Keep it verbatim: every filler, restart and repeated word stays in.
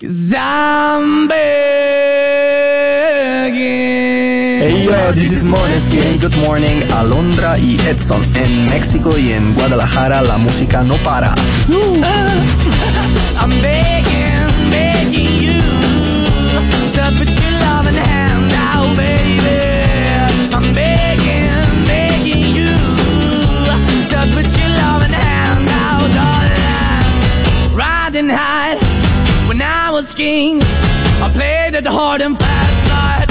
'Cause I'm begging. Hey yo, this is Måneskin. Good morning, Alondra y Edson. En México y en Guadalajara la música no para. Uh, I'm begging, begging you to put your loving hand out, baby. I'm begging, begging you to put your loving hand out, darling. Riding high when I was king, I played it hard and fast.